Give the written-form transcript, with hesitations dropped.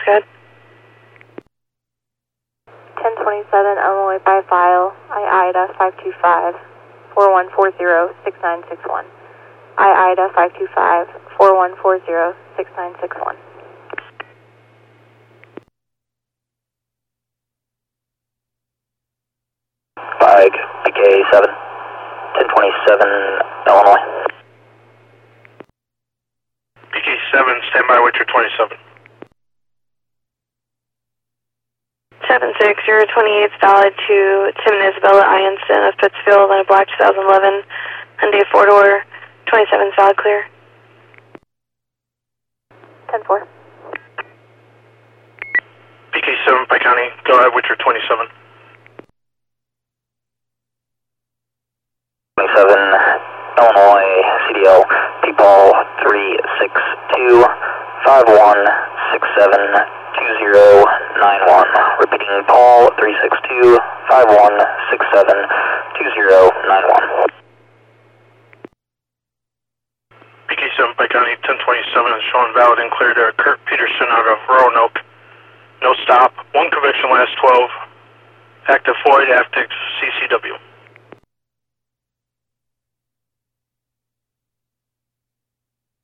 ahead. 1027 Illinois by file, IIDA 525 4140 6961. IIDA 525 4140 6961. Flag, PK7, 1027 Illinois. PK7, stand by with your 27. 76028 solid to Tim and Isabella Ianson of Pittsfield on a black 2011 Hyundai 4-door, 27 solid clear. 10-4. PK7, Pike County, go ahead with your 27. 27 Illinois, CDL, P-Ball 362 5167 2091. Repeating, Paul 362 5167 2091. PK7, Pike County, 1027 is showing valid and clear to Kurt Peterson out of Roanoke. No stop, one conviction last 12, active Floyd, active CCW.